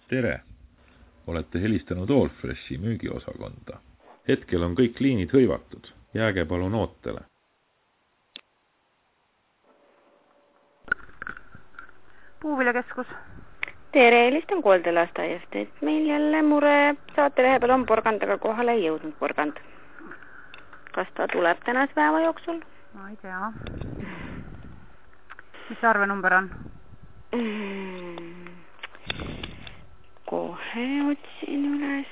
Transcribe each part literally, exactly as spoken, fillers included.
Tere! Olete helistanud Allfreshi müügiosakonda. Hetkel on kõik liinid hõivatud. Jääge palun ootele. Puuviljakeskus. Tere, helistan Koldelaastajast, et meil jälle mure saatelehe peal on porgand, aga kohale ei jõudnud porgand. Kas ta tuleb tänase päeva jooksul? Ma ei tea. Mis arvenumber on? Mm. Kohe otsin üles.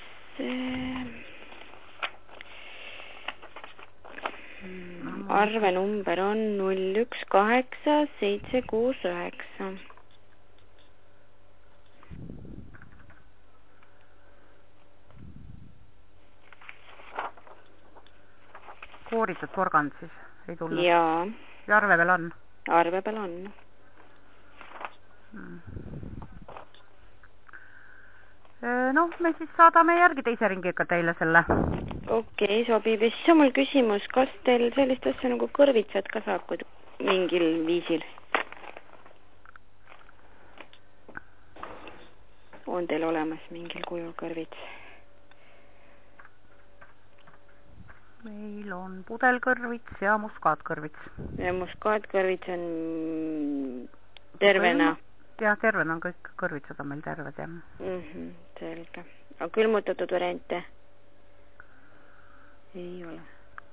Mm. Arvenumber on null üks kaheksa seitse kuus üheksa. Kooritud porgand siis ei tulnud? Jaa. Ja arve peal on? Arve peal on. Hmm. Noh, me siis saadame järgi teise ringiga teile selle. Okei, okay, sobib. Ja siis on mul küsimus, kas teil sellist asja nagu kõrvitsad ka saab mingil viisil? On teil olemas mingil kujul kõrvits? Meil on pudelkõrvits ja muskaatkõrvits. Ja muskaatkõrvits on tervena? Jah, tervena on kõik kõrvitsad on meil terved, jah. Mm-hmm, selge. Aga külmutatud variante? Ei ole.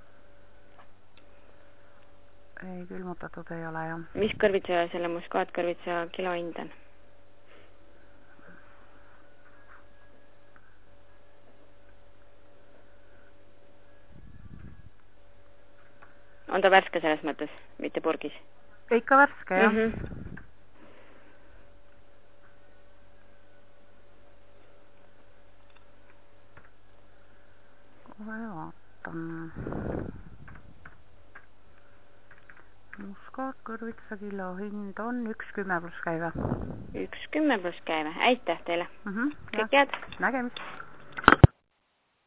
Ei, külmutatud ei ole, jah. Mis kõrvitsa selle muskaatkõrvitsa kilo hind on? On ta värske selles mõttes, mitte purgis? Ikka värske, jah. Mm-hmm. Kohe vaatan. Muskaatkõrvitsa kilo hind on üks kümme pluss käive. üks kümme pluss käive. Aitäh teile. Mm-hmm, kõik head. Nägemist.